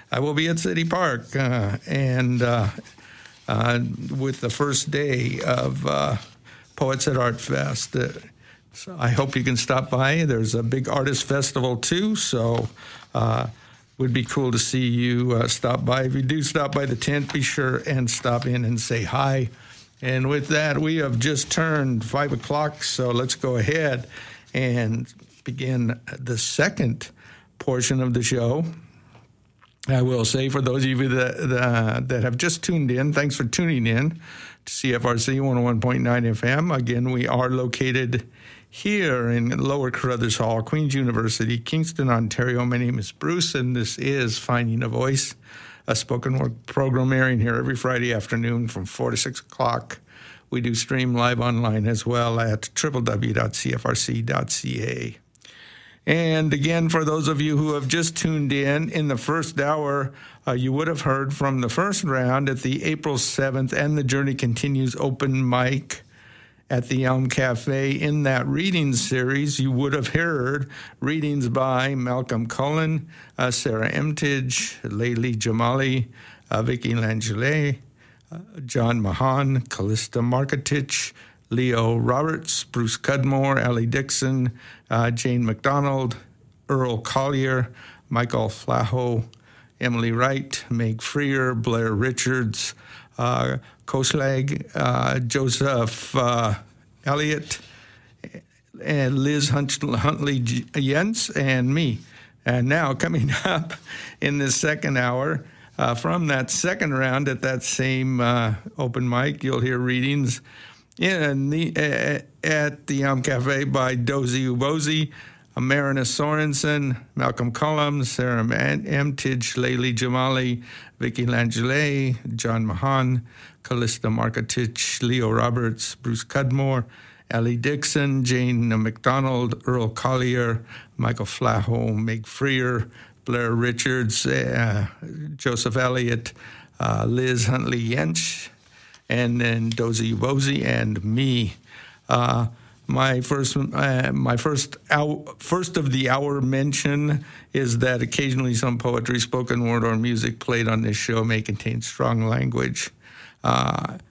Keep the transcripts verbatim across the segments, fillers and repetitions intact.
I will be at City Park, uh, and uh, uh, with the first day of uh, Poets at Art Fest. Uh, so I hope you can stop by. There's a big artist festival too, so uh, would be cool to see you uh, stop by. If you do stop by the tent, be sure and stop in and say hi. And with that, we have just turned five o'clock, so let's go ahead and begin the second portion of the show. I will say, for those of you that, that, that have just tuned in, thanks for tuning in to C F R C one oh one point nine F M. Again, we are located here in Lower Carruthers Hall, Queen's University, Kingston, Ontario. My name is Bruce, and this is Finding a Voice, a spoken word program airing here every Friday afternoon from four to six o'clock. We do stream live online as well at w w w dot c f r c dot c a. And again, for those of you who have just tuned in, in the first hour, uh, you would have heard from the first round at the April seventh And the Journey Continues open mic at the Elm Cafe. In that reading series, you would have heard readings by Malcolm Cullen, uh, Sarah Emtage, Layli Jamali, uh, Vicky Langele, uh, John Mahan, Callista Marketich, Leo Roberts, Bruce Cudmore, Ellie Dixon, uh, Jane McDonald, Earl Collier, Michael Flaho, Emily Wright, Meg Freer, Blair Richards, uh, Koslag, uh, Joseph uh, Elliott, and Liz Huntley Jens, and me. And now coming up in the second hour, uh, from that second round at that same uh, open mic, you'll hear readings in the, uh, at the Elm Cafe by Dozy Ubozy, Marina Sorensen, Malcolm Cullum, Sarah Emtage, Layli Jamali, Vicky Langele, John Mahan, Callista Marketich, Leo Roberts, Bruce Cudmore, Ellie Dixon, Jane McDonald, Earl Collier, Michael Flaho, Meg Freer, Blair Richards, uh, Joseph Elliott, uh, Liz Huntley Yench, and then Dozy Ubozy and me. Uh, My first, uh, my first, hour, first of the hour mention is that occasionally some poetry, spoken word, or music played on this show may contain strong language. Uh,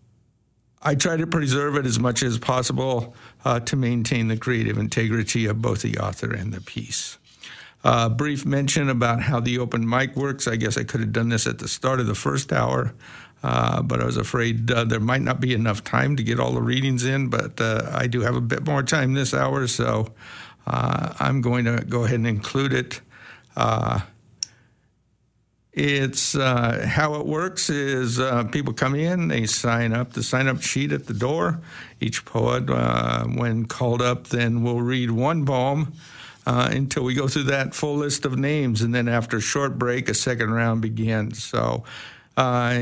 I try to preserve it as much as possible uh, to maintain the creative integrity of both the author and the piece. A uh, brief mention about how the open mic works. I guess I could have done this at the start of the first hour. Uh, but I was afraid uh, there might not be enough time to get all the readings in, but uh, I do have a bit more time this hour, so uh, I'm going to go ahead and include it. Uh, it's uh, how it works is uh, people come in, they sign up, the sign-up sheet at the door. Each poet, uh, when called up, then will read one poem uh, until we go through that full list of names, and then after a short break, a second round begins. So Uh,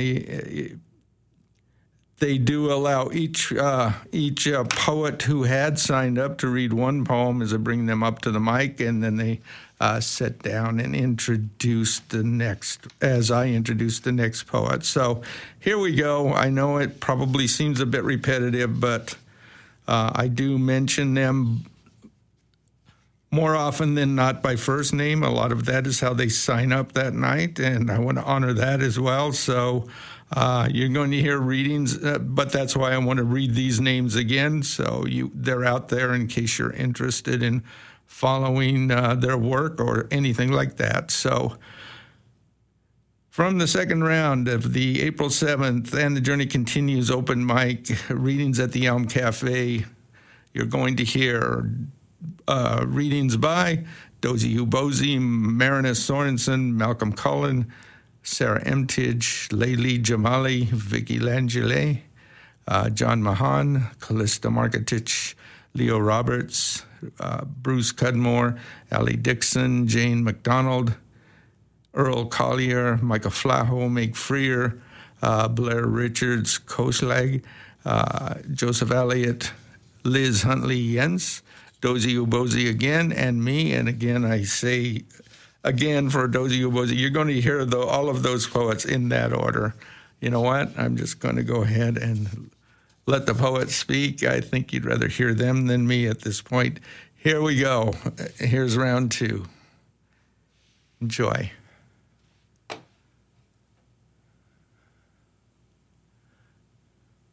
they do allow each uh, each uh, poet who had signed up to read one poem as I bring them up to the mic, and then they uh, sit down and introduce the next, as I introduce the next poet. So here we go. I know it probably seems a bit repetitive, but uh, I do mention them more often than not by first name. A lot of that is how they sign up that night, and I want to honor that as well. So uh, you're going to hear readings, uh, but that's why I want to read these names again, so you they're out there in case you're interested in following uh, their work or anything like that. So from the second round of the April seventh And the Journey Continues open mic readings at the Elm Cafe, you're going to hear Uh, readings by Dozy Ubozy, Marina Sorensen, Malcolm Cullen, Sarah Emtage, Layli Jamali, Vicky Langele, uh, John Mahan, Callista Marketich, Leo Roberts, uh, Bruce Cudmore, Ellie Dixon, Jane McDonald, Earl Collier, Michael Flaho, Meg Freer, uh, Blair Richards, Koslag, uh, Joseph Elliott, Liz Huntley Jens, Dozy Ubozy again, and me. And again, I say again for Dozy Ubozy, you're going to hear the, all of those poets in that order. You know what? I'm just going to go ahead and let the poets speak. I think you'd rather hear them than me at this point. Here we go. Here's round two. Enjoy.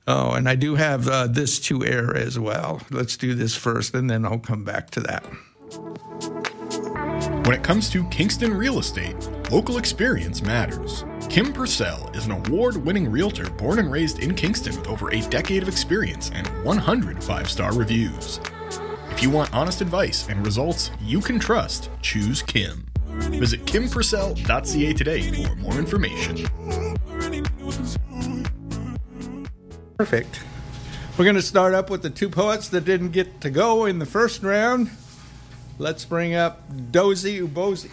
Oh, and I do have uh, this to air as well. Let's do this first, and then I'll come back to that. When it comes to Kingston real estate, local experience matters. Kim Purcell is an award-winning realtor born and raised in Kingston with over a decade of experience and one hundred five-star reviews. If you want honest advice and results you can trust, choose Kim. Visit kim purcell dot c a today for more information. Perfect. We're going to start up with the two poets that didn't get to go in the first round. Let's bring up Dozy Ubozy.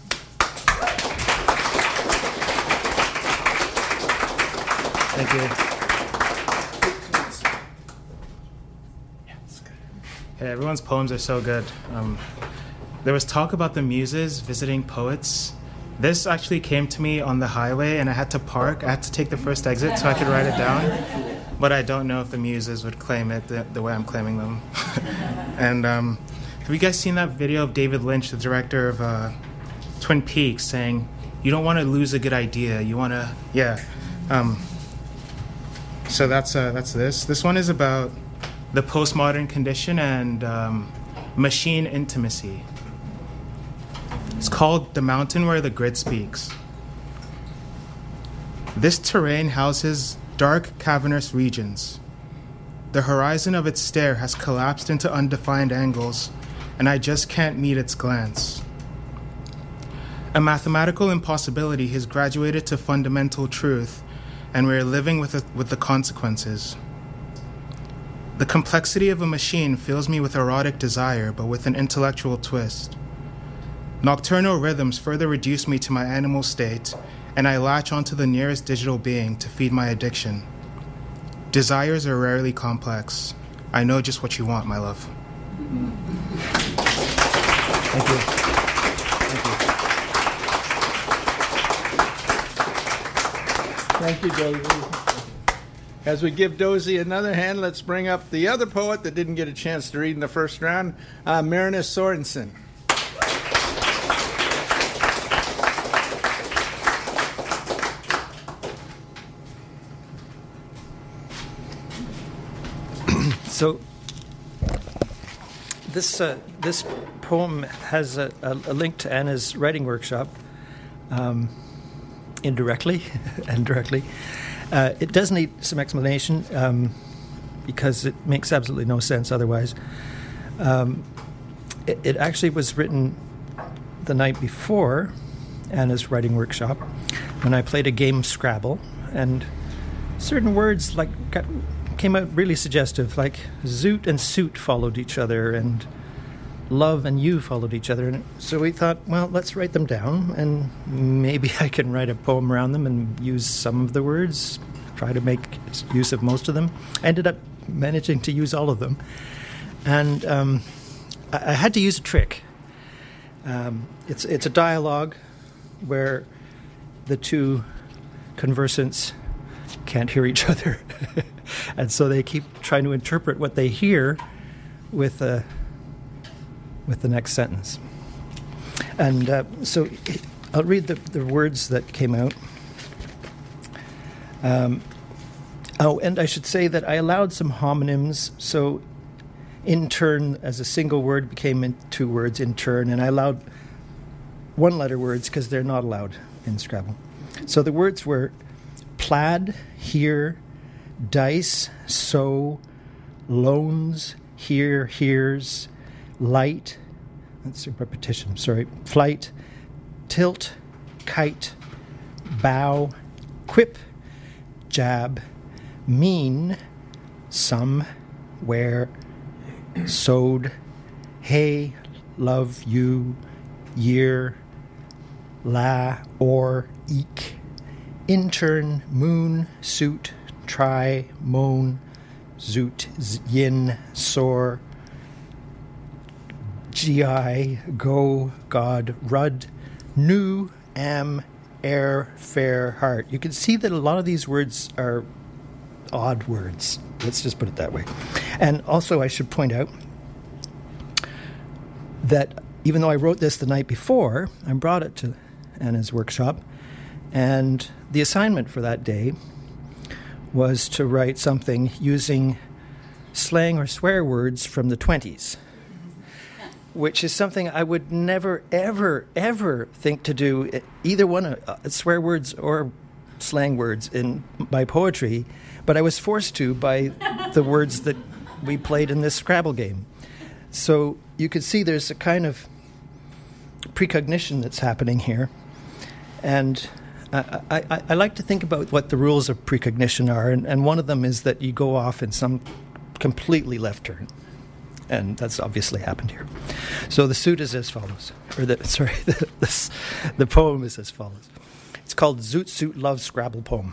Thank you. Hey, everyone's poems are so good. Um, there was talk about the muses visiting poets. This actually came to me on the highway, and I had to park. I had to take the first exit so I could write it down. But I don't know if the muses would claim it the, the way I'm claiming them. And um, have you guys seen that video of David Lynch, the director of uh, Twin Peaks, saying, you don't want to lose a good idea. You want to, yeah. Um, so that's uh, that's this. This one is about the postmodern condition and um, machine intimacy. It's called The Mountain Where the Grid Speaks. This terrain houses dark, cavernous regions. The horizon of its stare has collapsed into undefined angles, and I just can't meet its glance. A mathematical impossibility has graduated to fundamental truth, and we're living with, it, with the consequences. The complexity of a machine fills me with erotic desire, but with an intellectual twist. Nocturnal rhythms further reduce me to my animal state, and I latch onto the nearest digital being to feed my addiction. Desires are rarely complex. I know just what you want, my love. Thank you. Thank you, Dozy. As we give Dozy another hand, let's bring up the other poet that didn't get a chance to read in the first round, uh, Marinus Sorensen. So this uh, this poem has a, a, a link to Anna's writing workshop, um, indirectly and directly. Uh, it does need some explanation um, because it makes absolutely no sense otherwise. Um, it, it actually was written the night before Anna's writing workshop when I played a game Scrabble, and certain words like got, came out really suggestive, like zoot and suit followed each other, and love and you followed each other. And so we thought, well, let's write them down, and maybe I can write a poem around them and use some of the words, try to make use of most of them. I ended up managing to use all of them. And um, I, I had to use a trick. Um, it's, it's a dialogue where the two conversants can't hear each other. And so they keep trying to interpret what they hear with uh, with the next sentence. And uh, so I'll read the, the words that came out. Um, oh, and I should say that I allowed some homonyms. So in turn, as a single word, became in two words in turn. And I allowed one-letter words because they're not allowed in Scrabble. So the words were plaid, here, dice, so, loans, here, hears, light, that's a repetition, sorry, flight, tilt, kite, bow, quip, jab, mean, some, where, sowed, hey, love, you, year, la, or, eek, intern, moon, suit, try, moan, zoot, yin, soar, gi, go, god, rud, new, am, air, fair, heart. You can see that a lot of these words are odd words. Let's just put it that way. And also I should point out that even though I wrote this the night before, I brought it to Anna's workshop, and the assignment for that day was to write something using slang or swear words from the twenties, which is something I would never, ever, ever think to do, either one, uh, swear words or slang words in my poetry, but I was forced to by the words that we played in this Scrabble game. So you could see there's a kind of precognition that's happening here. And I, I, I like to think about what the rules of precognition are, and, and one of them is that you go off in some completely left turn. And that's obviously happened here. So the suit is as follows. Or the, sorry, the, the, the poem is as follows. It's called Zoot Suit Love Scrabble Poem.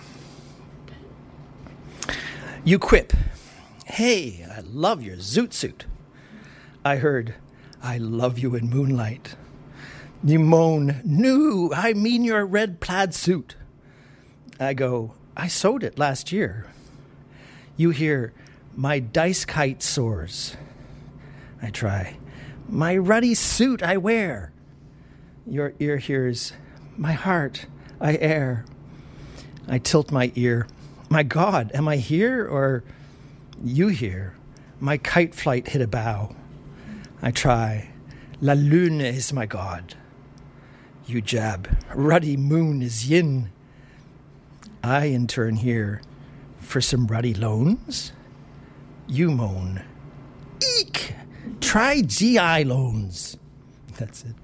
You quip, "Hey, I love your zoot suit." I heard, "I love you in moonlight." You moan, "No, I mean your red plaid suit." I go, "I sewed it last year." You hear, "My dice kite soars." I try, "My ruddy suit I wear." Your ear hears, "My heart I air." I tilt my ear. "My God, am I here?" Or you hear, "My kite flight hit a bough." I try, "La lune is my God." You jab, "Ruddy moon is yin." I in turn hear, "For some ruddy loans?" You moan, "Eek! Try G I loans." That's it.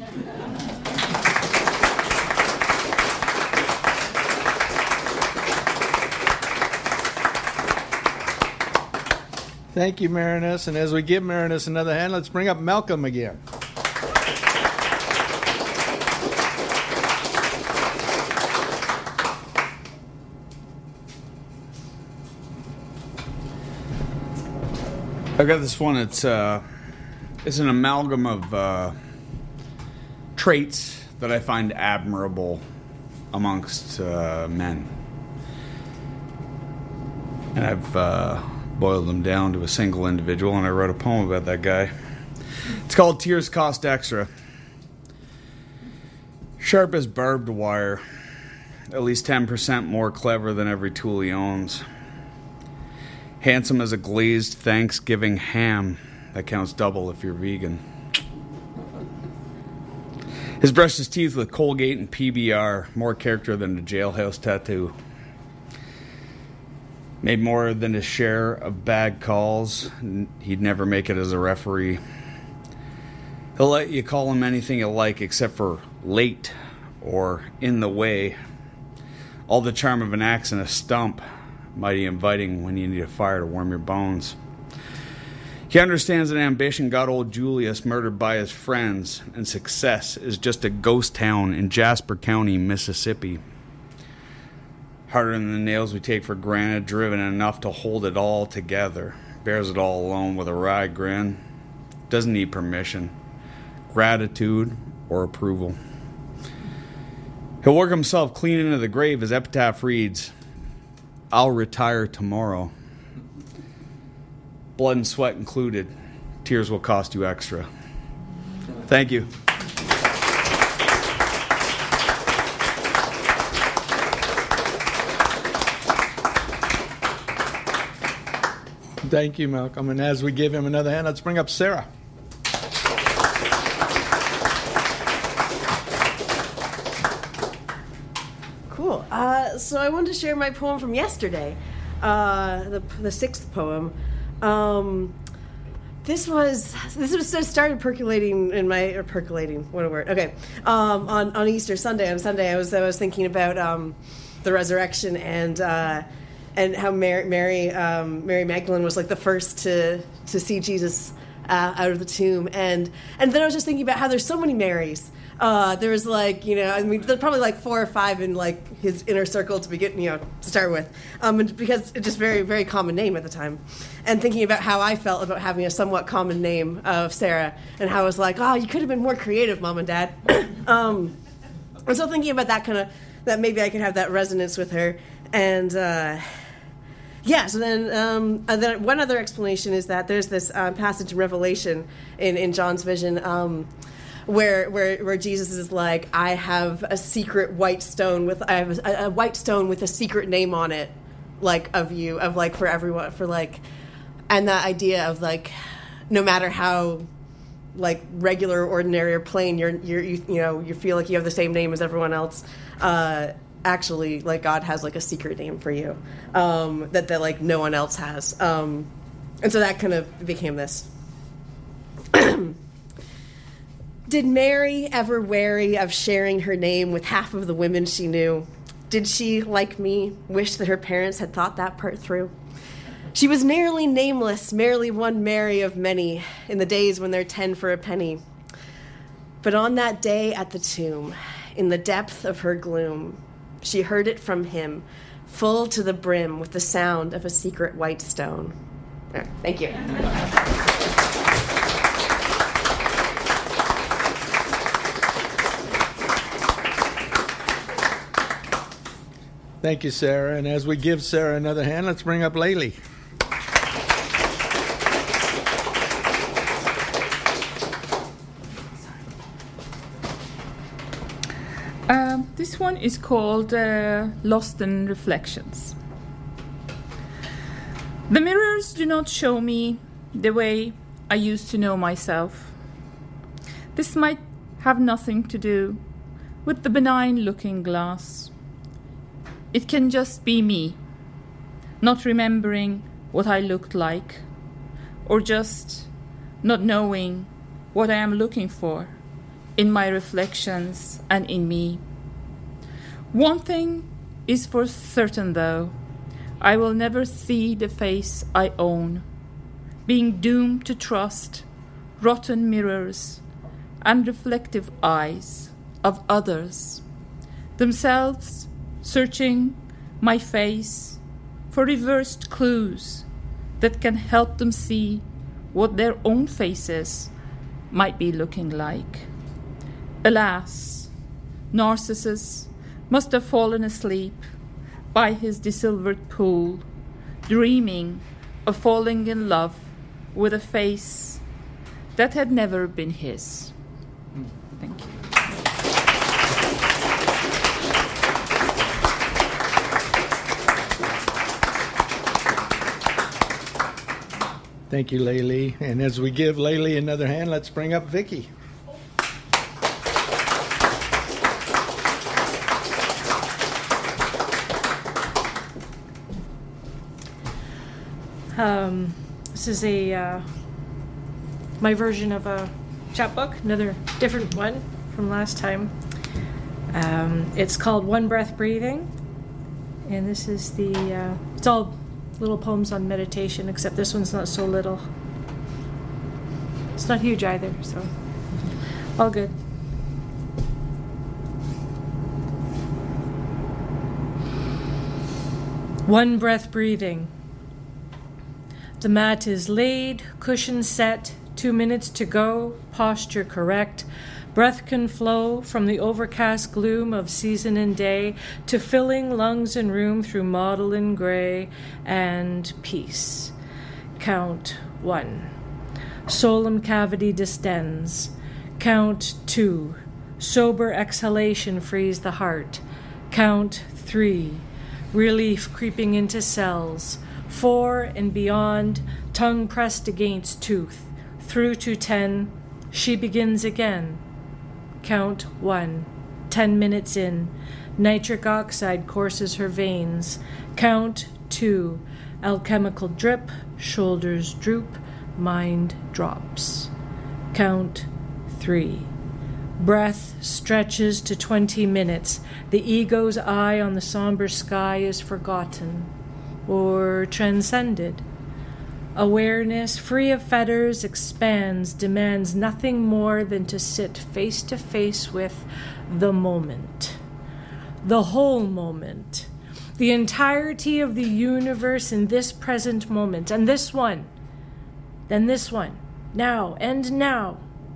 Thank you, Marinus. And as we give Marinus another hand, let's bring up Malcolm again. I got this one. It's uh, it's an amalgam of uh, traits that I find admirable amongst uh, men, and I've uh, boiled them down to a single individual, and I wrote a poem about that guy. It's called "Tears Cost Extra." Sharp as barbed wire, at least ten percent more clever than every tool he owns. Handsome as a glazed Thanksgiving ham. That counts double if you're vegan. His brushed his teeth with Colgate and P B R. More character than a jailhouse tattoo. Made more than his share of bad calls. He'd never make it as a referee. He'll let you call him anything you like except for late or in the way. All the charm of an axe and a stump. Mighty inviting when you need a fire to warm your bones. He understands that ambition got old Julius murdered by his friends, and success is just a ghost town in Jasper County, Mississippi. Harder than the nails we take for granted, driven enough to hold it all together. Bears it all alone with a wry grin. Doesn't need permission, gratitude, or approval. He'll work himself clean into the grave. His epitaph reads, "I'll retire tomorrow. Blood and sweat included. Tears will cost you extra." Thank you. Thank you, Malcolm. And as we give him another hand, let's bring up Sarah. Cool. Uh, so I wanted to share my poem from yesterday, uh, the the sixth poem. Um, this was this was just started percolating in my or percolating. What a word. Okay. Um, on on Easter Sunday, on Sunday, I was I was thinking about um, the resurrection and uh, and how Mary Mary, um, Mary Magdalene was like the first to to see Jesus uh, out of the tomb, and and then I was just thinking about how there's so many Marys. Uh, there was like, you know, I mean, there's probably like four or five in like his inner circle to begin, you know, to start with, um, and because it's just very, very common name at the time. And thinking about how I felt about having a somewhat common name of Sarah, and how I was like, oh, you could have been more creative, Mom and Dad. um, and so thinking about that kind of, that maybe I could have that resonance with her, and uh, yeah. So then, um, and then one other explanation is that there's this uh, passage in Revelation in in John's vision. Um, Where, where where Jesus is like, I have a secret white stone with I have a, a white stone with a secret name on it, like of you, of like for everyone, for like, and that idea of like, no matter how like regular, ordinary, or plain, you're you're you, you know you feel like you have the same name as everyone else. Uh, actually, like God has like a secret name for you um, that that like no one else has, um, and so that kind of became this. Did Mary ever weary of sharing her name with half of the women she knew? Did she, like me, wish that her parents had thought that part through? She was nearly nameless, merely one Mary of many, in the days when they're ten for a penny. But on that day at the tomb, in the depth of her gloom, she heard it from him, full to the brim with the sound of a secret white stone. Right, thank you. Thank you, Sarah. And as we give Sarah another hand, let's bring up Laylee. Um, this one is called uh, Lost in Reflections. The mirrors do not show me the way I used to know myself. This might have nothing to do with the benign looking glass. It can just be me, not remembering what I looked like, or just not knowing what I am looking for in my reflections and in me. One thing is for certain, though, I will never see the face I own, being doomed to trust rotten mirrors and reflective eyes of others, themselves searching my face for reversed clues that can help them see what their own faces might be looking like. Alas, Narcissus must have fallen asleep by his desilvered pool, dreaming of falling in love with a face that had never been his. Thank you. Thank you, Laylee. And as we give Laylee another hand, let's bring up Vicky. Um, this is a uh, my version of a chapbook, another different one from last time. Um, it's called One Breath Breathing, and this is the uh, it's all little poems on meditation, except this one's not so little. It's not huge either, so all good. One breath breathing. The mat is laid, cushion set, two minutes to go, posture correct. Breath can flow from the overcast gloom of season and day to filling lungs and room through mottle and gray and peace. Count one. Solemn cavity distends. Count two. Sober exhalation frees the heart. Count three. Relief creeping into cells. Four and beyond, tongue pressed against tooth. Through to ten, she begins again. Count one. Ten minutes in. Nitric oxide courses her veins. Count two. Alchemical drip. Shoulders droop. Mind drops. Count three. Breath stretches to twenty minutes. The ego's eye on the somber sky is forgotten or transcended. Awareness, free of fetters, expands, demands nothing more than to sit face to face with the moment. The whole moment. The entirety of the universe in this present moment. And this one. Then this one. Now and now.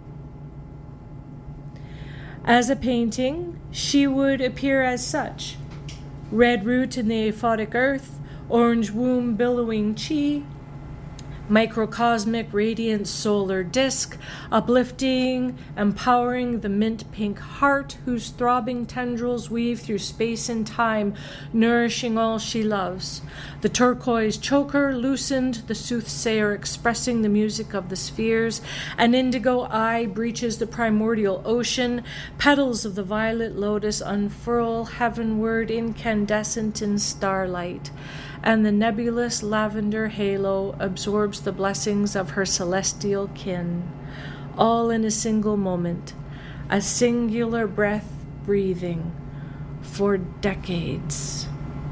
As a painting, she would appear as such. Red root in the aphotic earth, orange womb billowing chi, microcosmic radiant solar disk, uplifting, empowering the mint pink heart whose throbbing tendrils weave through space and time, nourishing all she loves. The turquoise choker loosened, the soothsayer expressing the music of the spheres. An indigo eye breaches the primordial ocean. Petals of the violet lotus unfurl heavenward, incandescent in starlight. And the nebulous lavender halo absorbs the blessings of her celestial kin, all in a single moment, a singular breath breathing for decades.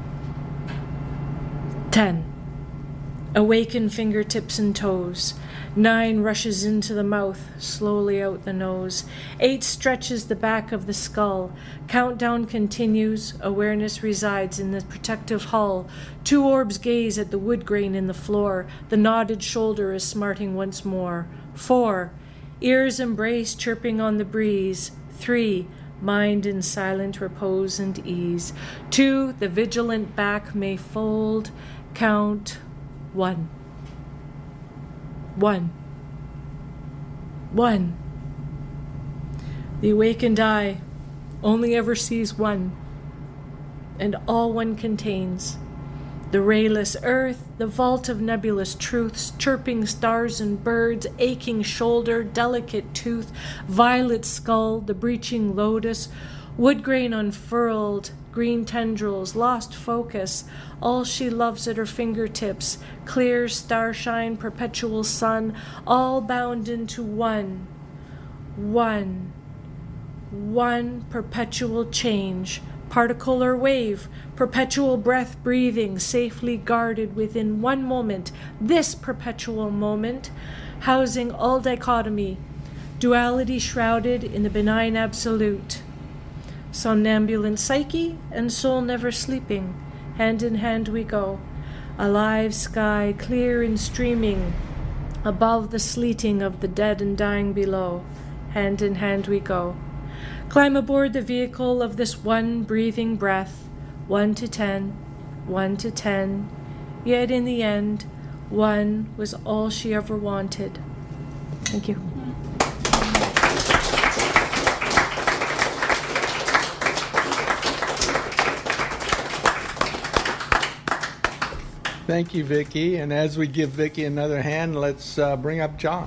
Ten. Awaken fingertips and toes. Nine rushes into the mouth, slowly out the nose. Eight stretches the back of the skull. Countdown continues. Awareness resides in the protective hull. Two orbs gaze at the wood grain in the floor. The knotted shoulder is smarting once more. Four. Ears embrace, chirping on the breeze. Three. Mind in silent repose and ease. Two. The vigilant back may fold. Count. One. One. One. The awakened eye only ever sees one, and all one contains. The rayless earth, the vault of nebulous truths, chirping stars and birds, aching shoulder, delicate tooth, violet skull, the breaching lotus, wood grain unfurled, green tendrils, lost focus, all she loves at her fingertips, clear starshine, perpetual sun, all bound into one, one, one perpetual change, particle or wave, perpetual breath breathing, safely guarded within one moment, this perpetual moment, housing all dichotomy, duality shrouded in the benign absolute. Somnambulant psyche and soul never sleeping, hand in hand we go. A live sky, clear and streaming, above the sleeting of the dead and dying below. Hand in hand we go. Climb aboard the vehicle of this one breathing breath, one to ten, one to ten. Yet in the end, one was all she ever wanted. Thank you. Thank you, Vicki. And as we give Vicki another hand, let's uh, bring up John.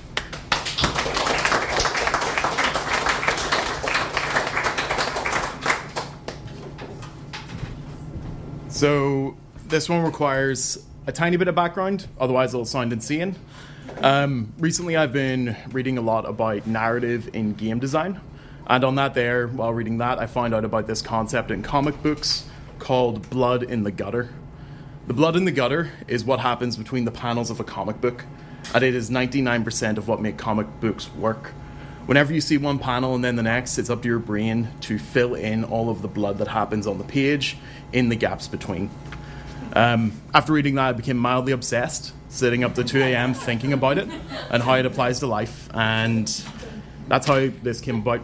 So this one requires a tiny bit of background, otherwise it'll sound insane. Um, recently I've been reading a lot about narrative in game design. And on that there, while reading that, I found out about this concept in comic books called blood in the gutter. The blood in the gutter is what happens between the panels of a comic book, and it is ninety-nine percent of what make comic books work. Whenever you see one panel and then the next, it's up to your brain to fill in all of the blood that happens on the page in the gaps between. Um, after reading that, I became mildly obsessed, sitting up to two a.m. thinking about it and how it applies to life, and that's how this came about.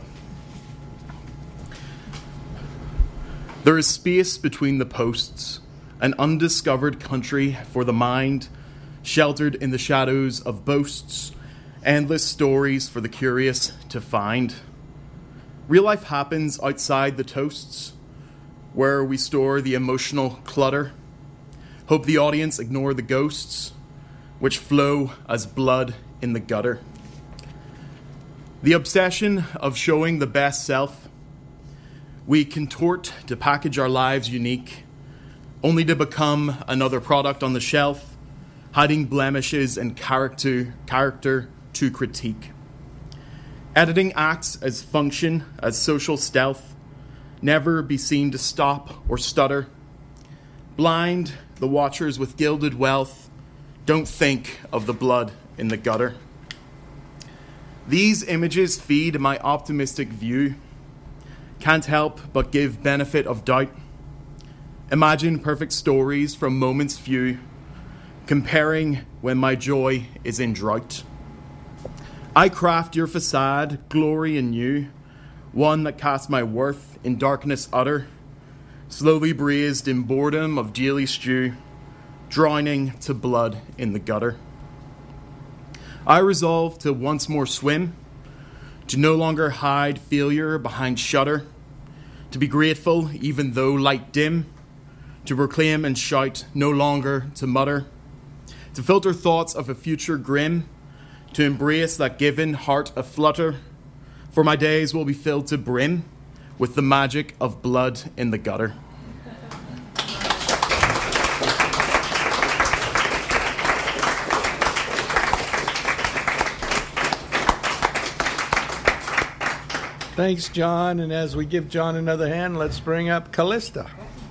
There is space between the posts, an undiscovered country for the mind, sheltered in the shadows of boasts, endless stories for the curious to find. Real life happens outside the toasts, where we store the emotional clutter. Hope the audience ignore the ghosts, which flow as blood in the gutter. The obsession of showing the best self, we contort to package our lives unique, only to become another product on the shelf, hiding blemishes and character, character to critique. Editing acts as function, as social stealth, never be seen to stop or stutter. Blind, the watchers with gilded wealth, don't think of the blood in the gutter. These images feed my optimistic view, can't help but give benefit of doubt. Imagine perfect stories from moments few, comparing when my joy is in drought. I craft your facade, glory and new, one that casts my worth in darkness utter, slowly braised in boredom of daily stew, drowning to blood in the gutter. I resolve to once more swim, to no longer hide failure behind shutter, to be grateful even though light dim, to proclaim and shout, no longer to mutter, to filter thoughts of a future grim, to embrace that given heart aflutter, for my days will be filled to brim with the magic of blood in the gutter. Thanks, John. And as we give John another hand, let's bring up Callista.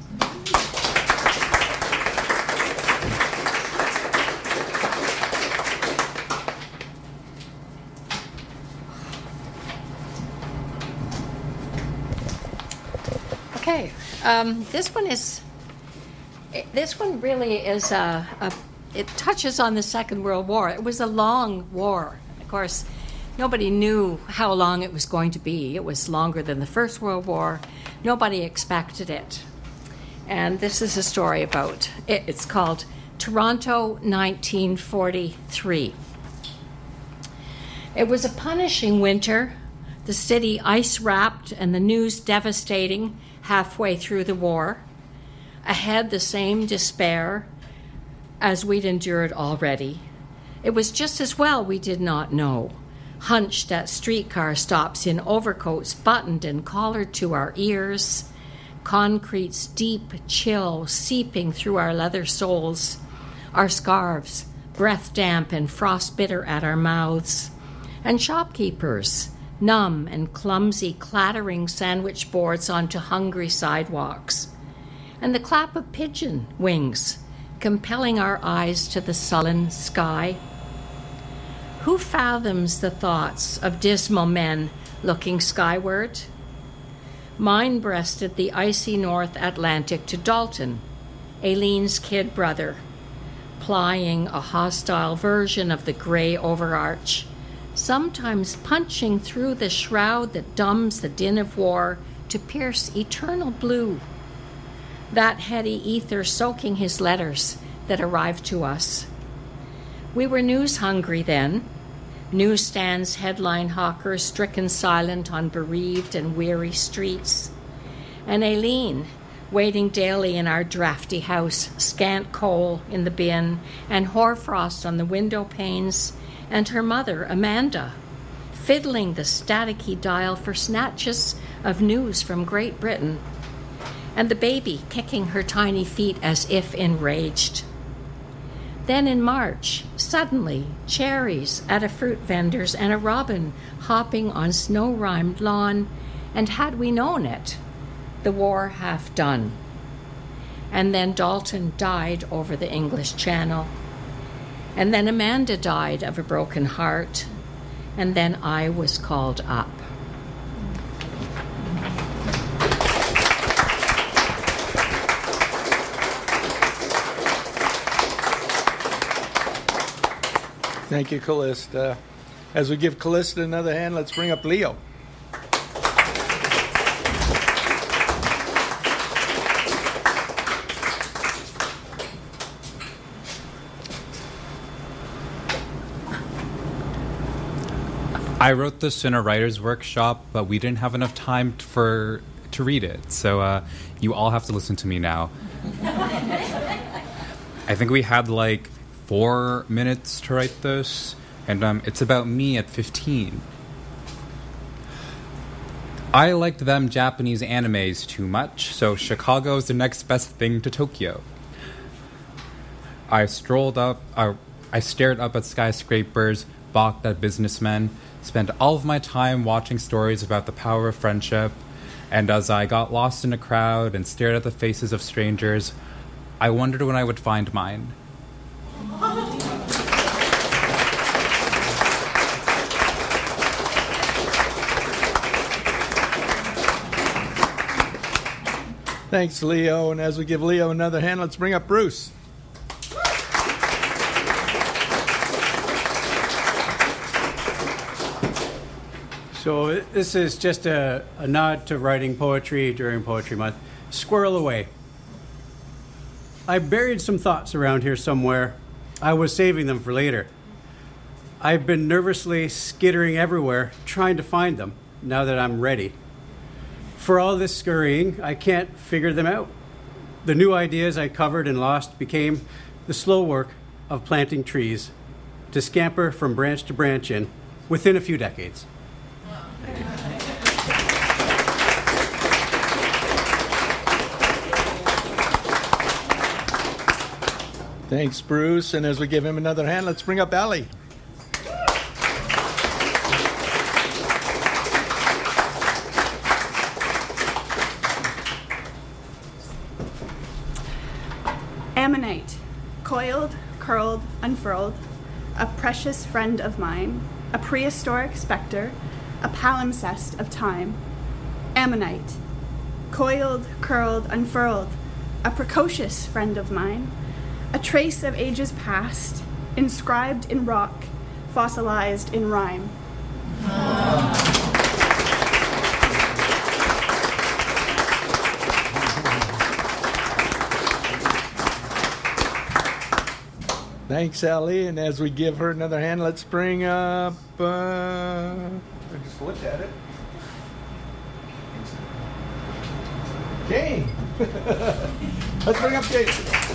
Okay, um, this one is, this one really is, a, a, it touches on the Second World War. It was a long war. Of course, nobody knew how long it was going to be. It was longer than the First World War. Nobody expected it. And this is a story about it. It's called Toronto, nineteen forty-three. It was a punishing winter, the city ice-wrapped and the news devastating halfway through the war. Ahead, the same despair as we'd endured already. It was just as well we did not know. Hunched at streetcar stops in overcoats buttoned and collared to our ears, concrete's deep chill seeping through our leather soles, our scarves breath damp and frost bitter at our mouths, and shopkeepers numb and clumsy clattering sandwich boards onto hungry sidewalks, and the clap of pigeon wings compelling our eyes to the sullen sky. Who fathoms the thoughts of dismal men looking skyward? Mine breasted the icy North Atlantic to Dalton, Aileen's kid brother, plying a hostile version of the gray overarch, sometimes punching through the shroud that dumbs the din of war to pierce eternal blue. That heady ether soaking his letters that arrived to us. We were news-hungry then, newsstands headline hawkers stricken silent on bereaved and weary streets, and Aileen waiting daily in our drafty house, scant coal in the bin and hoarfrost on the window panes, and her mother, Amanda, fiddling the staticky dial for snatches of news from Great Britain, and the baby kicking her tiny feet as if enraged. Then in March, suddenly, cherries at a fruit vendor's and a robin hopping on snow-rimed lawn, and had we known it, the war half done. And then Dalton died over the English Channel. And then Amanda died of a broken heart, and then I was called up. Thank you, Callista. As we give Callista another hand, let's bring up Leo. I wrote this in a writer's workshop, but we didn't have enough time for to read it, so uh, you all have to listen to me now. I think we had like four minutes to write this, and um, it's about me at fifteen. I liked them Japanese animes too much, so Chicago is the next best thing to Tokyo. I strolled up, uh, I stared up at skyscrapers, balked at businessmen, spent all of my time watching stories about the power of friendship, and as I got lost in a crowd and stared at the faces of strangers, I wondered when I would find mine. Thanks, Leo. And as we give Leo another hand, let's bring up Bruce. So this is just a, a nod to writing poetry during Poetry Month. Squirrel away. I buried some thoughts around here somewhere. I was saving them for later. I've been nervously skittering everywhere, trying to find them, now that I'm ready. For all this scurrying, I can't figure them out. The new ideas I covered and lost became the slow work of planting trees to scamper from branch to branch in within a few decades. Thanks, Bruce. And as we give him another hand, let's bring up Allie. Ammonite, coiled, curled, unfurled, a precious friend of mine, a prehistoric specter, a palimpsest of time. Ammonite, coiled, curled, unfurled, a precocious friend of mine, a trace of ages past, inscribed in rock, fossilized in rhyme. Thanks, Allie. And as we give her another hand, let's bring up. Uh, I just looked at it. Jane. Let's bring up Jane.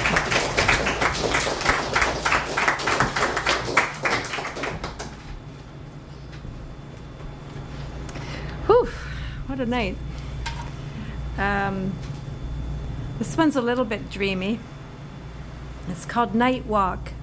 Whew, what a night. Um, this one's a little bit dreamy. It's called Night Walk.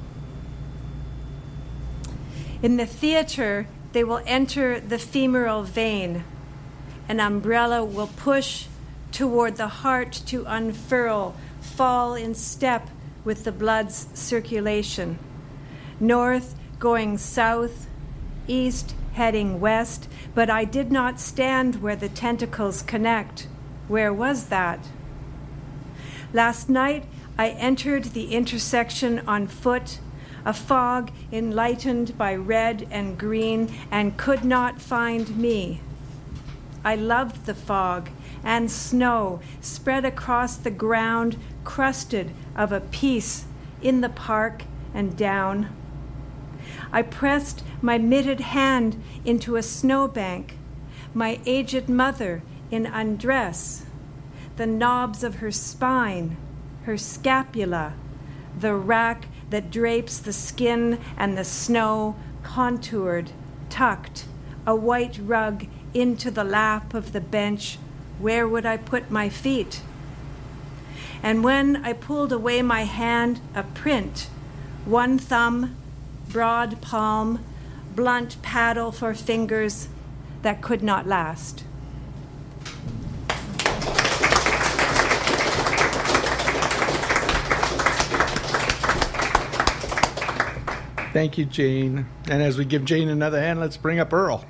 In the theater, they will enter the femoral vein. An umbrella will push toward the heart to unfurl, fall in step with the blood's circulation. North going south, east heading west, but I did not stand where the tentacles connect. Where was that? Last night, I entered the intersection on foot, a fog enlightened by red and green, and could not find me. I loved the fog and snow spread across the ground, crusted of a piece in the park and down. I pressed my mitted hand into a snowbank, my aged mother in undress, the knobs of her spine, her scapula, the rack that drapes the skin and the snow, contoured, tucked, a white rug into the lap of the bench. Where would I put my feet? And when I pulled away my hand, a print, one thumb, broad palm, blunt paddle for fingers that could not last. Thank you, Jane. And as we give Jane another hand, let's bring up Earl.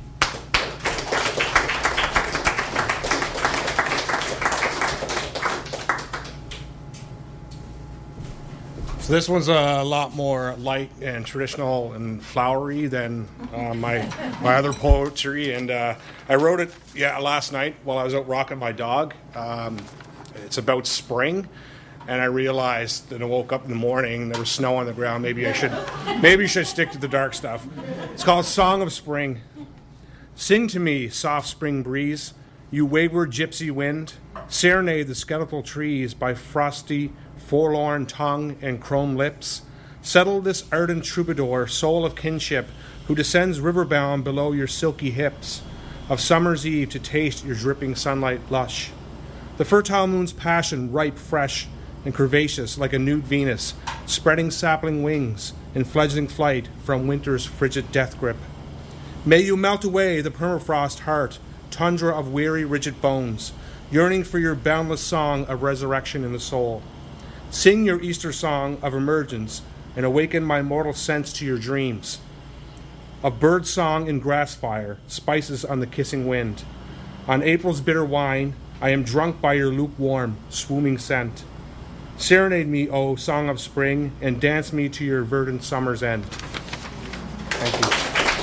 So this one's a lot more light and traditional and flowery than uh, my my other poetry, and uh, I wrote it yeah last night while I was out walking my dog. Um, it's about spring. And I realized that I woke up in the morning and there was snow on the ground. Maybe I should, maybe I should stick to the dark stuff. It's called Song of Spring. Sing to me, soft spring breeze, you wayward gypsy wind. Serenade the skeletal trees by frosty, forlorn tongue and chrome lips. Settle this ardent troubadour, soul of kinship, who descends riverbound below your silky hips, of summer's eve to taste your dripping sunlight lush. The fertile moon's passion, ripe, fresh, and curvaceous like a nude Venus, spreading sapling wings in fledgling flight from winter's frigid death grip. May you melt away the permafrost heart, tundra of weary, rigid bones, yearning for your boundless song of resurrection in the soul. Sing your Easter song of emergence and awaken my mortal sense to your dreams. Of bird song in grass fire, spices on the kissing wind. On April's bitter wine, I am drunk by your lukewarm, swooming scent. Serenade me, O song of spring, and dance me to your verdant summer's end. Thank you.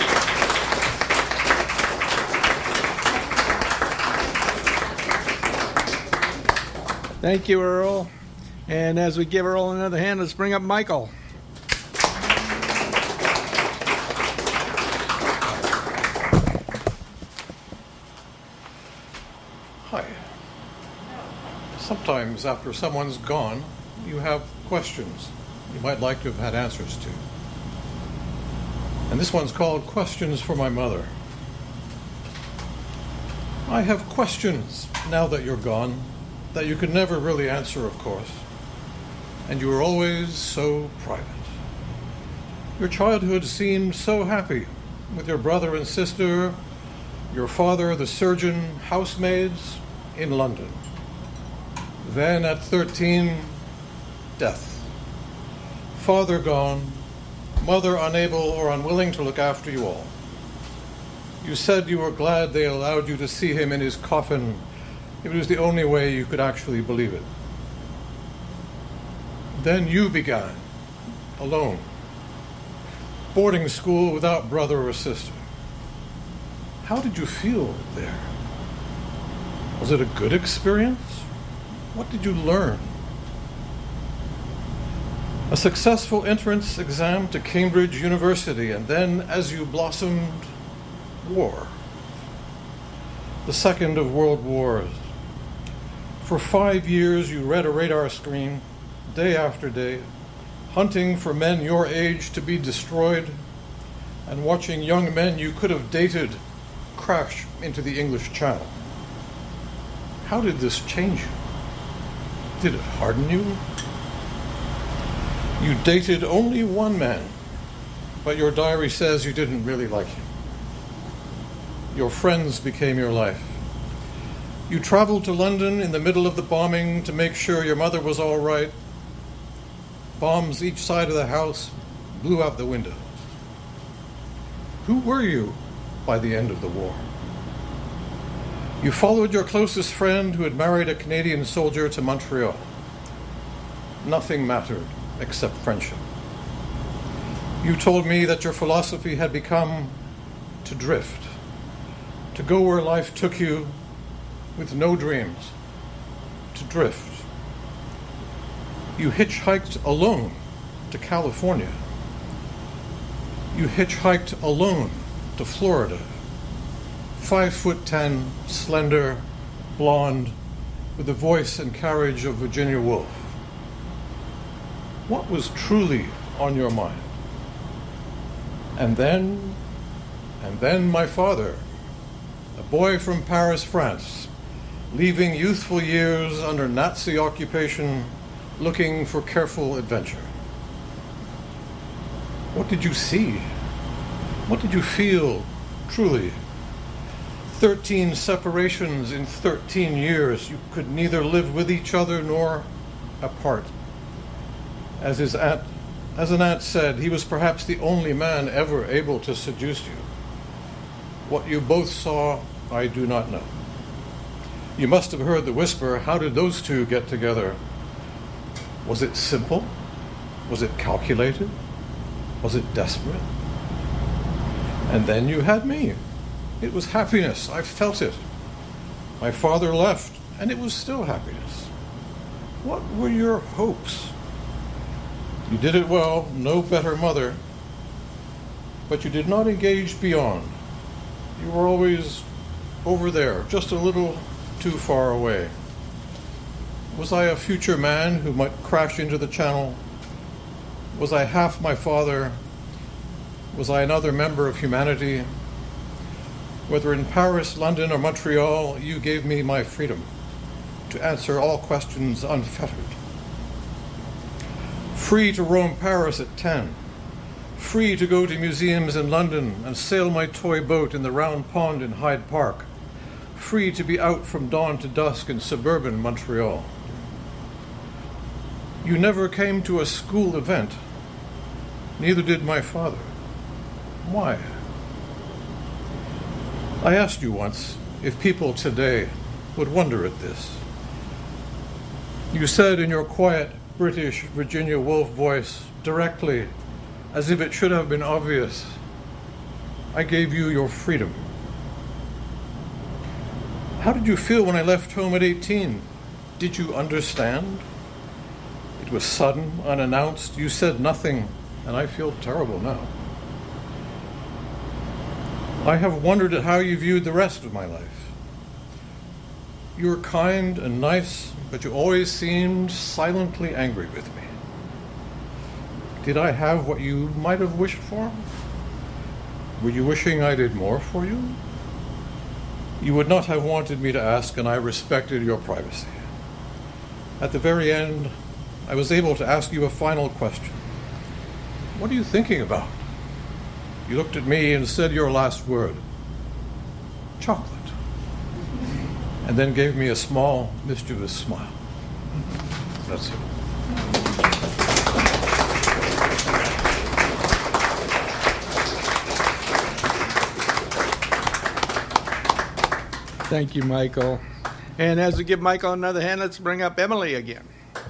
Thank you, Earl. And as we give Earl another hand, let's bring up Michael. sometimes after someone's gone, you have questions you might like to have had answers to. And this one's called Questions for My Mother. I have questions now that you're gone that you could never really answer, of course. And you were always so private. Your childhood seemed so happy with your brother and sister, your father, the surgeon, housemaids in London. Then at thirteen, death. Father gone, mother unable or unwilling to look after you all. You said you were glad they allowed you to see him in his coffin. It was the only way you could actually believe it. Then you began, alone. Boarding school without brother or sister. How did you feel there? Was it a good experience? What did you learn? A successful entrance exam to Cambridge University, and then, as you blossomed, war. The second of world wars. For five years you read a radar screen, day after day, hunting for men your age to be destroyed, and watching young men you could have dated crash into the English Channel. How did this change you? Did it harden you? You dated only one man, but your diary says you didn't really like him. Your friends became your life. You traveled to London in the middle of the bombing to make sure your mother was all right. Bombs each side of the house blew out the windows. Who were you by the end of the war? You followed your closest friend who had married a Canadian soldier to Montreal. Nothing mattered except friendship. You told me that your philosophy had become to drift, to go where life took you with no dreams, to drift. You hitchhiked alone to California. You hitchhiked alone to Florida. Five foot ten, slender, blonde, with the voice and carriage of Virginia Woolf. What was truly on your mind? And then, and then my father, a boy from Paris, France, leaving youthful years under Nazi occupation, looking for careful adventure. What did you see? What did you feel, truly? Thirteen separations in thirteen years. You could neither live with each other nor apart. As his aunt, as an aunt said, he was perhaps the only man ever able to seduce you. What you both saw, I do not know. You must have heard the whisper, how did those two get together? Was it simple? Was it calculated? Was it desperate? And then you had me. It was happiness. I felt it. My father left, and it was still happiness. What were your hopes? You did it well, no better mother, but you did not engage beyond. You were always over there, just a little too far away. Was I a future man who might crash into the Channel? Was I half my father? Was I another member of humanity? Whether in Paris, London, or Montreal, you gave me my freedom to answer all questions unfettered. Free to roam Paris at ten. Free to go to museums in London and sail my toy boat in the round pond in Hyde Park. Free to be out from dawn to dusk in suburban Montreal. You never came to a school event. Neither did my father. Why? I asked you once if people today would wonder at this. You said in your quiet British Virginia Woolf voice, directly, as if it should have been obvious, I gave you your freedom. How did you feel when I left home at eighteen? Did you understand? It was sudden, unannounced. You said nothing, and I feel terrible now. I have wondered at how you viewed the rest of my life. You were kind and nice, but you always seemed silently angry with me. Did I have what you might have wished for? Were you wishing I did more for you? You would not have wanted me to ask, and I respected your privacy. At the very end, I was able to ask you a final question. What are you thinking about? You looked at me and said your last word, chocolate, and then gave me a small, mischievous smile. That's it. Thank you, Michael. And as we give Michael another hand, let's bring up Emily again.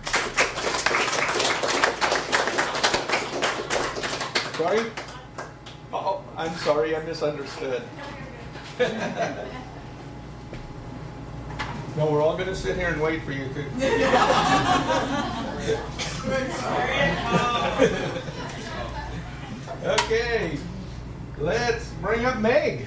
Sorry? Oh, I'm sorry, I misunderstood. No, we're all going to sit here and wait for you to. Okay, let's bring up Meg.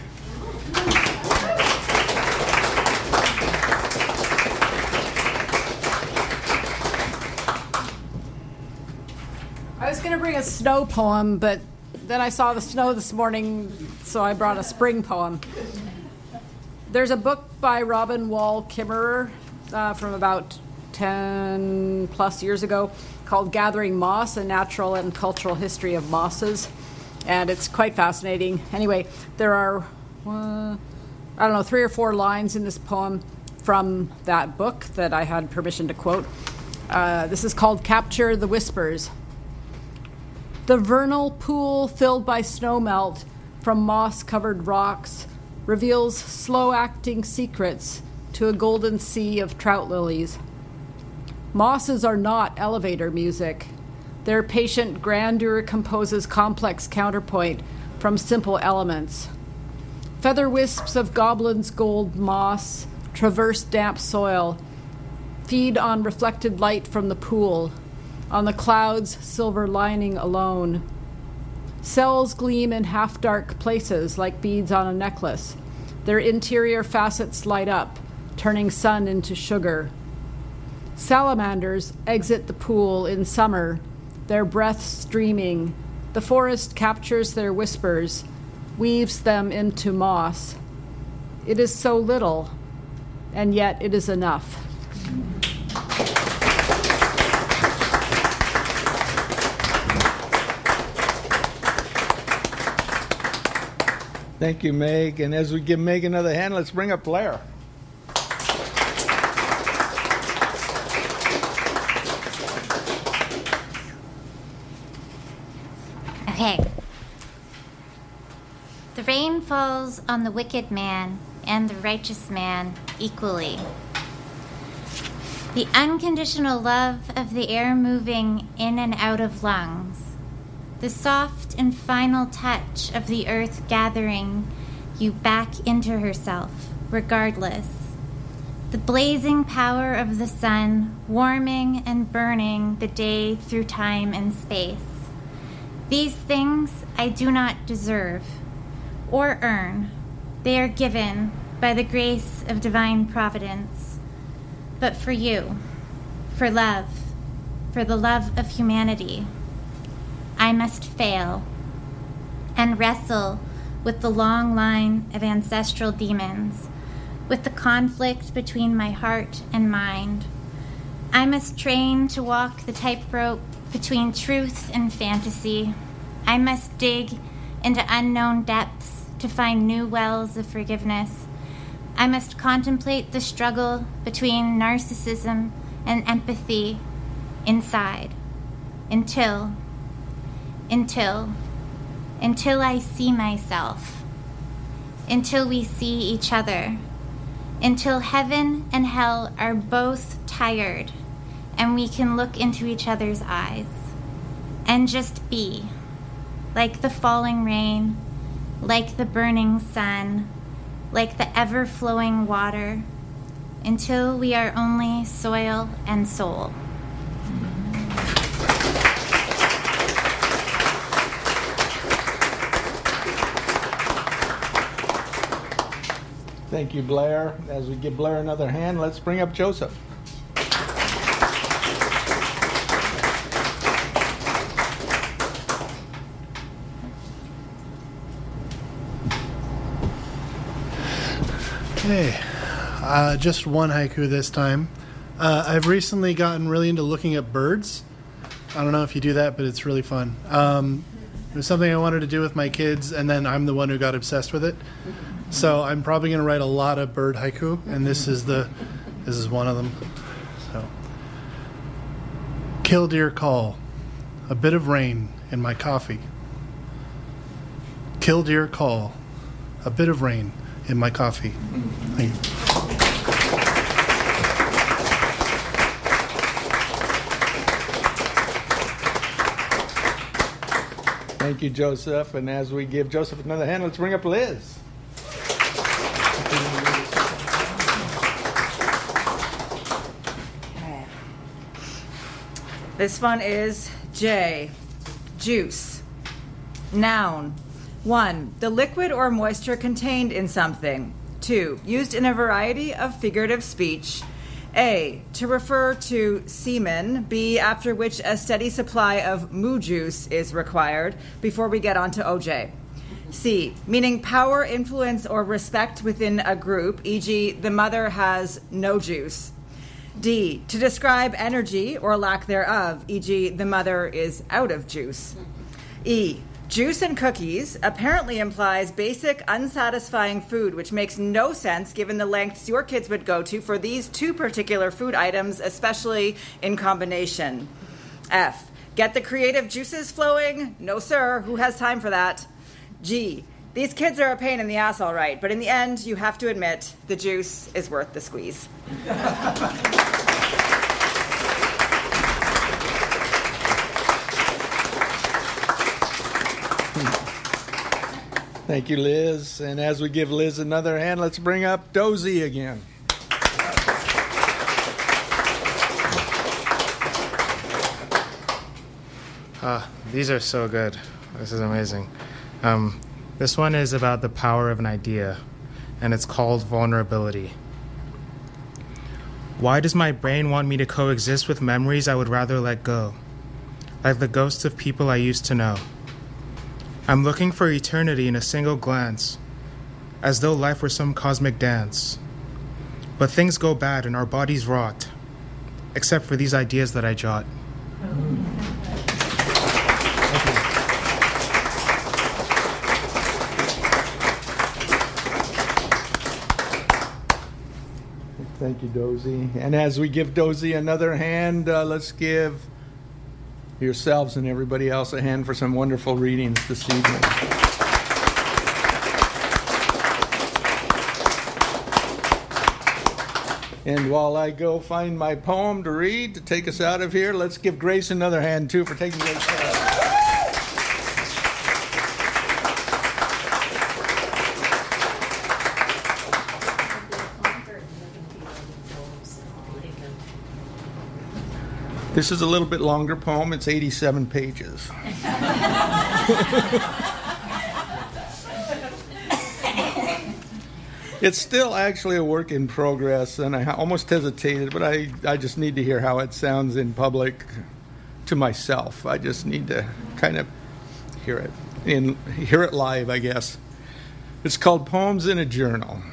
I was going to bring a snow poem, but then I saw the snow this morning, so I brought a spring poem. There's a book by Robin Wall Kimmerer uh, from about ten plus years ago called Gathering Moss, A Natural and Cultural History of Mosses, and it's quite fascinating. Anyway, there are, uh, I don't know, three or four lines in this poem from that book that I had permission to quote. Uh, this is called Capture the Whispers. The vernal pool filled by snowmelt from moss-covered rocks reveals slow-acting secrets to a golden sea of trout lilies. Mosses are not elevator music. Their patient grandeur composes complex counterpoint from simple elements. Feather wisps of goblin's gold moss traverse damp soil, feed on reflected light from the pool, on the clouds' silver lining alone. Cells gleam in half-dark places like beads on a necklace. Their interior facets light up, turning sun into sugar. Salamanders exit the pool in summer, their breath streaming. The forest captures their whispers, weaves them into moss. It is so little, and yet it is enough. Thank you, Meg. And as we give Meg another hand, let's bring up Blair. Okay. The rain falls on the wicked man and the righteous man equally. The unconditional love of the air moving in and out of lungs. The soft and final touch of the earth gathering you back into herself, regardless. The blazing power of the sun, warming and burning the day through time and space. These things I do not deserve or earn. They are given by the grace of divine providence. But for you, for love, for the love of humanity, I must fail and wrestle with the long line of ancestral demons, with the conflict between my heart and mind. I must train to walk the tightrope between truth and fantasy. I must dig into unknown depths to find new wells of forgiveness. I must contemplate the struggle between narcissism and empathy inside until Until, until I see myself, until we see each other, until heaven and hell are both tired and we can look into each other's eyes and just be, like the falling rain, like the burning sun, like the ever-flowing water, until we are only soil and soul. Thank you, Blair. As we give Blair another hand, let's bring up Joseph. Hey, uh, just one haiku this time. Uh, I've recently gotten really into looking at birds. I don't know if you do that, but it's really fun. Um, it was something I wanted to do with my kids, and then I'm the one who got obsessed with it. So I'm probably going to write a lot of bird haiku, and this is the this is one of them. So, killdeer call, a bit of rain in my coffee. Killdeer call, a bit of rain in my coffee. Thank you. Thank you, Joseph. And as we give Joseph another hand, let's bring up Liz. Okay. This one is J. Juice. Noun. One, the liquid or moisture contained in something. Two, used in a variety of figurative speech. A, to refer to semen. B, after which a steady supply of moo juice is required before we get on to O J. C, meaning power, influence, or respect within a group, for example, the mother has no juice. D, to describe energy or lack thereof, for example, the mother is out of juice. E, juice and cookies apparently implies basic, unsatisfying food, which makes no sense given the lengths your kids would go to for these two particular food items, especially in combination. F, get the creative juices flowing? No, sir. Who has time for that? G, these kids are a pain in the ass, all right, but in the end, you have to admit the juice is worth the squeeze. Thank you, Liz. And as we give Liz another hand, let's bring up Dozy again. Uh, these are so good. This is amazing. Um, this one is about the power of an idea, and it's called vulnerability. Why does my brain want me to coexist with memories I would rather let go, like the ghosts of people I used to know? I'm looking for eternity in a single glance, as though life were some cosmic dance. But things go bad and our bodies rot, except for these ideas that I jot. Thank you, Dozy. And as we give Dozy another hand, uh, let's give yourselves and everybody else a hand for some wonderful readings this evening. And while I go find my poem to read to take us out of here, let's give Grace another hand, too, for taking great care. This is a little bit longer poem. It's eighty-seven pages. It's still actually a work in progress, and I almost hesitated, but I, I just need to hear how it sounds in public to myself. I just need to kind of hear it, in, hear it live, I guess. It's called Poems in a Journal.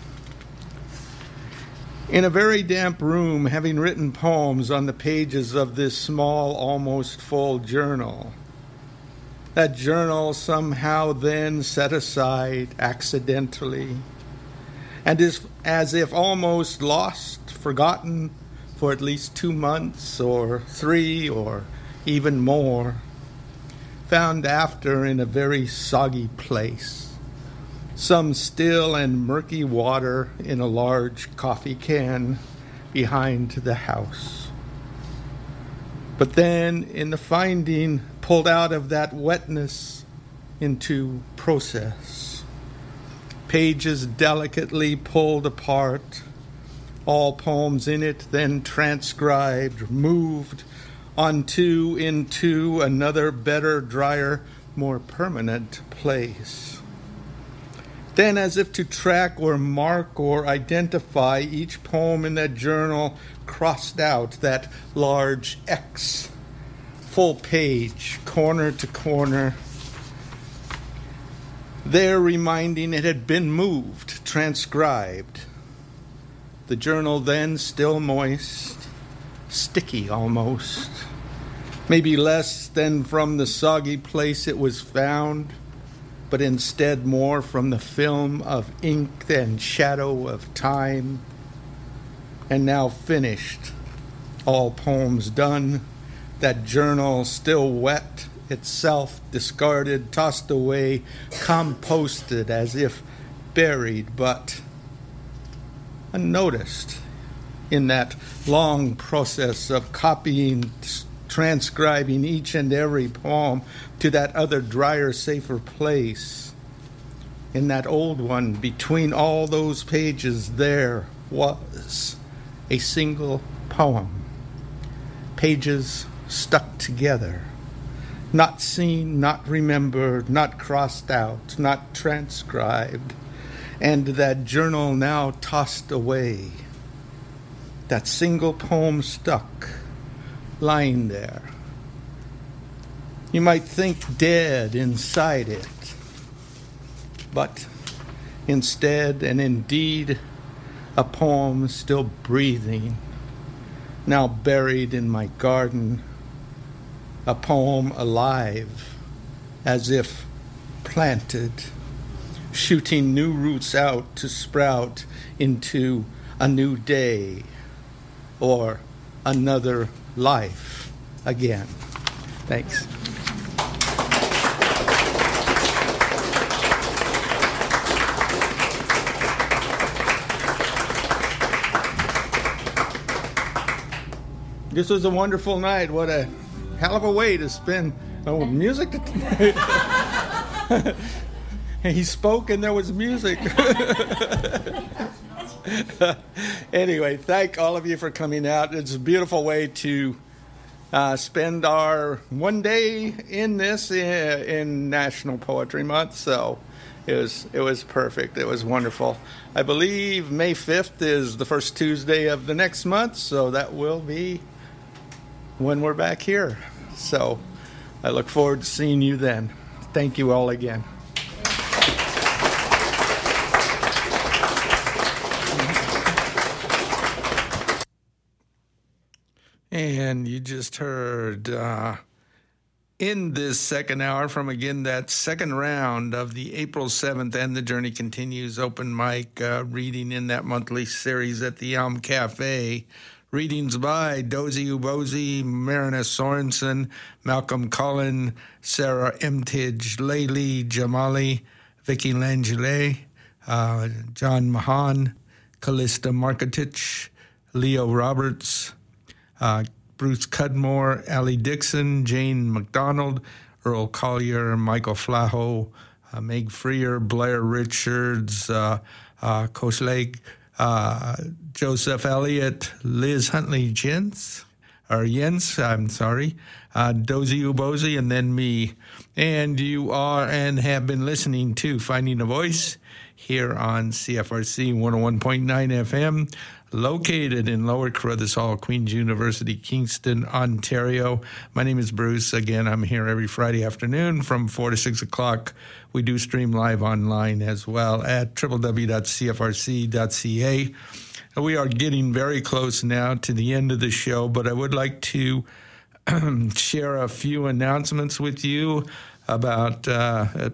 In a very damp room, having written poems on the pages of this small, almost full journal, that journal somehow then set aside accidentally, and is as if almost lost, forgotten for at least two months or three or even more, found after in a very soggy place. Some still and murky water in a large coffee can behind the house. But then, in the finding, pulled out of that wetness into process. Pages delicately pulled apart, all poems in it then transcribed, moved onto into another better, drier, more permanent place. Then, as if to track or mark or identify each poem in that journal, crossed out that large X, full page, corner to corner, there reminding it had been moved, transcribed. The journal then still moist, sticky almost, maybe less than from the soggy place it was found, but instead more from the film of ink and shadow of time. And now finished, all poems done, that journal still wet, itself discarded, tossed away, composted as if buried, but unnoticed in that long process of copying, transcribing each and every poem to that other drier, safer place. In that old one, between all those pages, there was a single poem. Pages stuck together. Not seen, not remembered, not crossed out, not transcribed. And that journal now tossed away. That single poem stuck, lying there. You might think dead inside it. But instead, and indeed, a poem still breathing, now buried in my garden. A poem alive, as if planted, shooting new roots out to sprout into a new day or another life again. Thanks. This was a wonderful night. What a hell of a way to spend oh, music. To he spoke and there was music. Anyway, thank all of you for coming out. It's a beautiful way to uh, spend our one day in this in, in National Poetry Month. So it was it was perfect. It was wonderful. I believe May fifth is the first Tuesday of the next month, so that will be when we're back here. So I look forward to seeing you then. Thank you all again. And you just heard uh, in this second hour from, again, that second round of the April seventh And the Journey Continues open mic uh, reading in that monthly series at the Elm Cafe. Readings by Dozy Ubozy, Marina Sorensen, Malcolm Cullen, Sarah Emtige, Layli Jamali, Vicky Langele, uh, John Mahan, Callista Marketich, Leo Roberts, uh, Bruce Cudmore, Allie Dixon, Jane McDonald, Earl Collier, Michael Flaho, uh, Meg Freer, Blair Richards, uh, uh, Koslake, Uh, Joseph Elliott, Liz Huntley Jens, or Jens, I'm sorry, uh, Dozy Ubozy, and then me. And you are and have been listening to Finding a Voice here on C F R C one oh one point nine F M, located in Lower Carruthers Hall, Queen's University, Kingston, Ontario. My name is Bruce. Again, I'm here every Friday afternoon from four to six o'clock. We do stream live online as well at w w w dot c f r c dot c a. We are getting very close now to the end of the show, but I would like to share a few announcements with you about uh,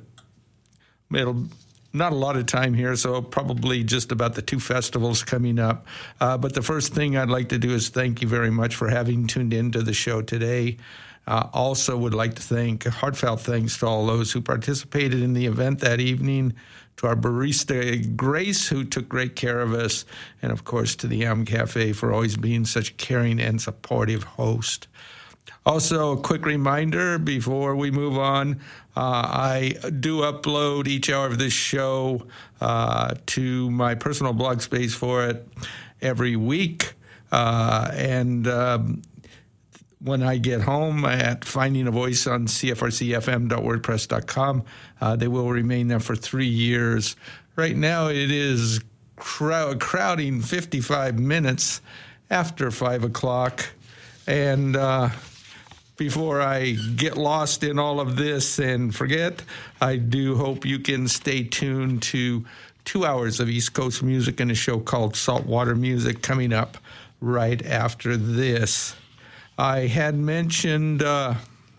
it'll not a lot of time here, so probably just about the two festivals coming up. Uh, but the first thing I'd like to do is thank you very much for having tuned into the show today. Uh, also would like to thank, heartfelt thanks to all those who participated in the event that evening, to our barista Grace, who took great care of us, and of course to the Elm Cafe for always being such a caring and supportive host. Also, a quick reminder before we move on, uh, I do upload each hour of this show uh, to my personal blog space for it every week. Uh, and um, when I get home at Finding a Voice on c f r c f m dot wordpress dot com, uh, they will remain there for three years. right now it is crowd, crowding fifty-five minutes after five o'clock. And uh, before I get lost in all of this and forget, I do hope you can stay tuned to two hours of East Coast music and a show called Saltwater Music coming up right after this. I had mentioned uh,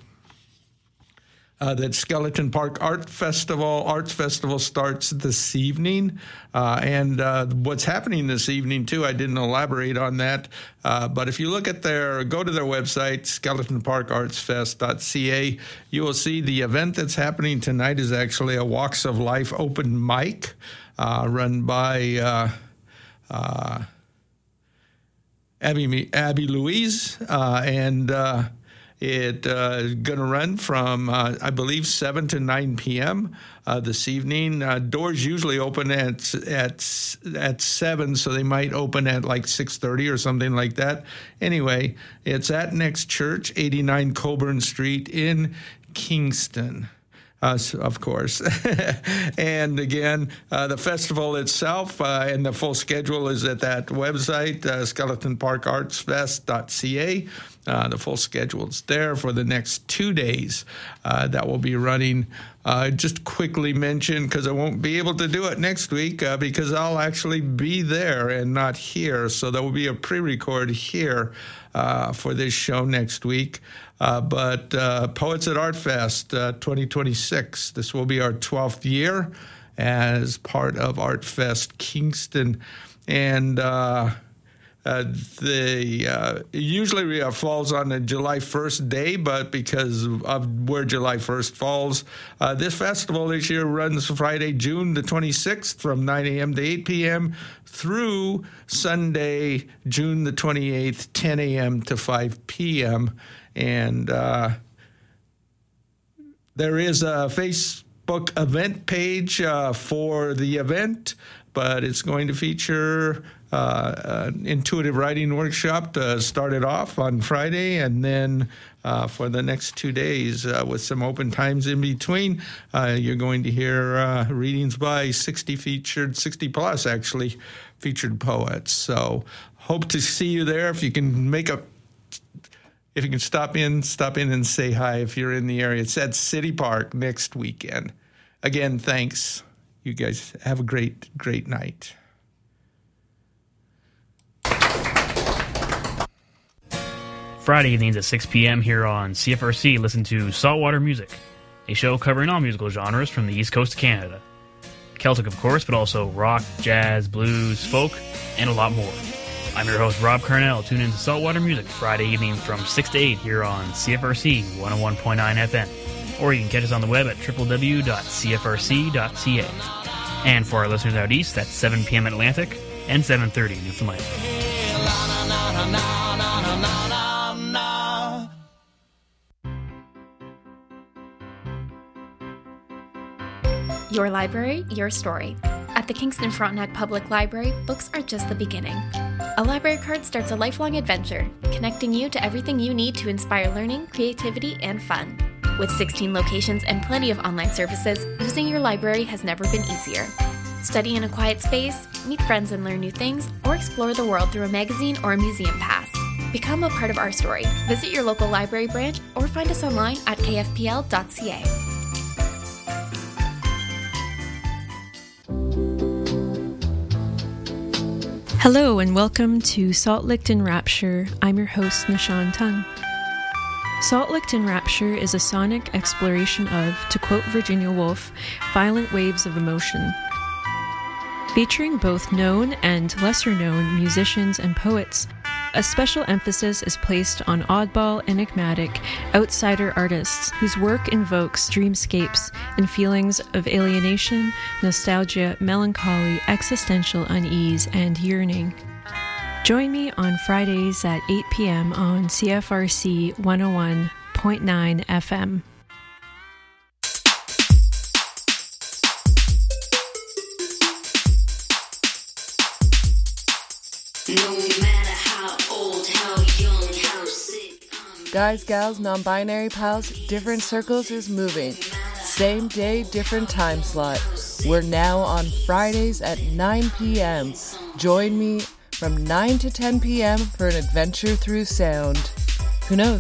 uh, that Skeleton Park Art Festival, Arts Festival starts this evening. Uh, and uh, what's happening this evening, too, I didn't elaborate on that. Uh, but if you look at their, go to their website, skeleton park arts fest dot c a, you will see the event that's happening tonight is actually a Walks of Life open mic uh, run by uh, uh, Abby, Abby Louise. Uh, and uh, it uh, going to run from, uh, I believe, seven to nine p.m. Uh, this evening. Uh, doors usually open at at at seven, so they might open at like six thirty or something like that. Anyway, it's at Next Church, eighty-nine Coburn Street in Kingston. Uh, of course. And again, uh, the festival itself uh, and the full schedule is at that website, uh, skeleton park arts fest dot c a. Uh, the full schedule is there for the next two days uh, that will be running. Uh, just quickly mention, because I won't be able to do it next week uh, because I'll actually be there and not here. So there will be a pre-record here uh, for this show next week. Uh, but uh, Poets at Art Fest uh, twenty twenty-six, this will be our twelfth year as part of Art Fest Kingston. And uh, uh, the uh, usually uh, falls on the July first day, but because of where July first falls, uh, this festival this year runs Friday, June the twenty-sixth from nine a.m. to eight p.m. through Sunday, June the twenty-eighth, ten a.m. to five p.m. And uh, there is a Facebook event page uh, for the event, but it's going to feature uh, an intuitive writing workshop to start it off on Friday, and then uh, for the next two days uh, with some open times in between, uh, you're going to hear uh, readings by sixty featured, sixty plus actually, featured poets. So hope to see you there. If you can make a If you can stop in, stop in and say hi if you're in the area. It's at City Park next weekend. Again, thanks. You guys have a great, great night. Friday evenings at six p.m. here on C F R C, listen to Saltwater Music, a show covering all musical genres from the East Coast of Canada. Celtic, of course, but also rock, jazz, blues, folk, and a lot more. I'm your host, Rob Carnell. Tune in to Saltwater Music Friday evening from six to eight here on C F R C one oh one point nine F M. Or you can catch us on the web at w w w dot c f r c dot c a. And for our listeners out east, that's seven p.m. Atlantic and seven thirty Newfoundland. Your library, your story. At the Kingston Frontenac Public Library, books are just the beginning. A library card starts a lifelong adventure, connecting you to everything you need to inspire learning, creativity, and fun. With sixteen locations and plenty of online services, using your library has never been easier. Study in a quiet space, meet friends and learn new things, or explore the world through a magazine or a museum pass. Become a part of our story. Visit your local library branch or find us online at k f p l dot c a. Hello and welcome to Salt Licked in Rapture. I'm your host, Nishan Tung. Salt Licked in Rapture is a sonic exploration of, to quote Virginia Woolf, violent waves of emotion. Featuring both known and lesser-known musicians and poets, a special emphasis is placed on oddball, enigmatic, outsider artists whose work invokes dreamscapes and feelings of alienation, nostalgia, melancholy, existential unease, and yearning. Join me on Fridays at eight p.m. on C F R C one oh one point nine F M. Guys, gals, non-binary pals, different circles is moving. Same day, different time slot. We're now on Fridays at nine p.m. Join me from nine to ten p.m. for an adventure through sound. Who knows?